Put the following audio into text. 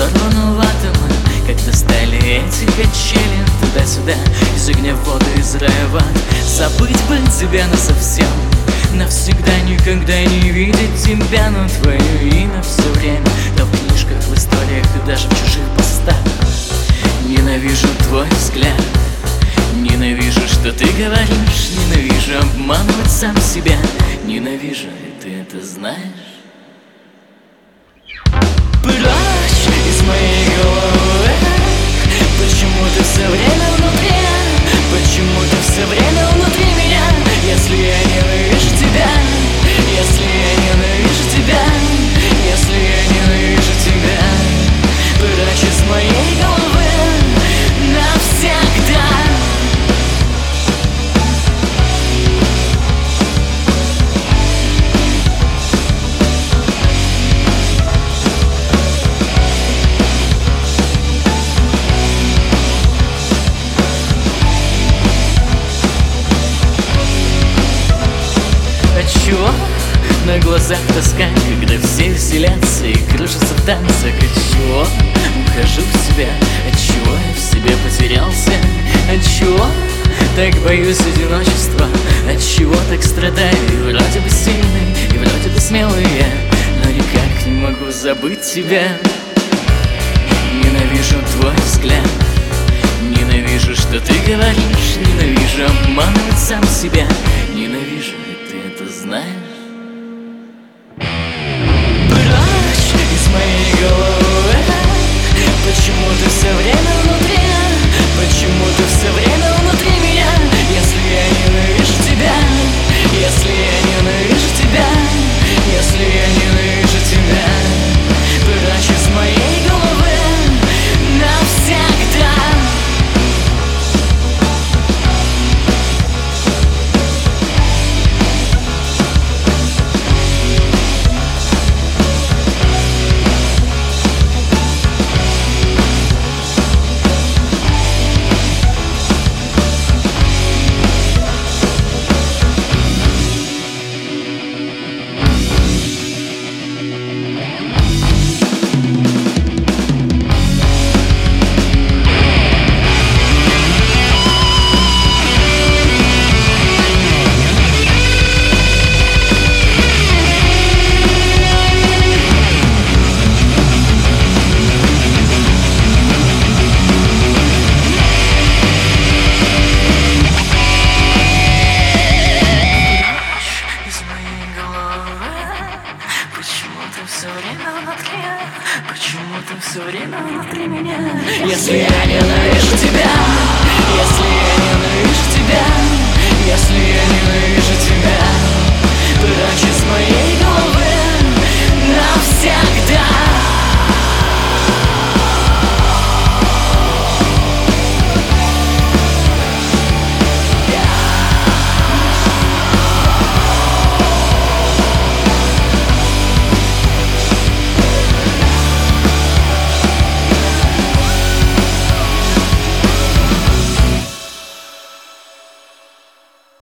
разорванного атома, как достали эти качели туда-сюда, из огня в воду, из рая в ад. Забыть бы тебя насовсем, навсегда никогда не видеть тебя, но твое имя все время то в книжках, в историях и даже в чужих постах. Ненавижу твой взгляд, ненавижу, что ты говоришь, ненавижу обманывать сам себя, ненавижу, и ты это знаешь. Прочь из моей головы, почему ты все время внутри, почему ты все время внутри меня, если я ненавижу тебя, если я ненавижу тебя, если я ненавижу тебя. Прочь из моей головы навсегда. Отчего на глазах тоска, когда все веселятся и кружатся в танцах? Отчего ухожу в себя, отчего я в себе потерялся? Отчего так боюсь одиночества? Отчего так страдаю? И вроде бы сильный, и вроде бы смелый я, но никак не могу забыть тебя. Ненавижу твой взгляд, ненавижу, что ты говоришь, ненавижу обманывать сам себя,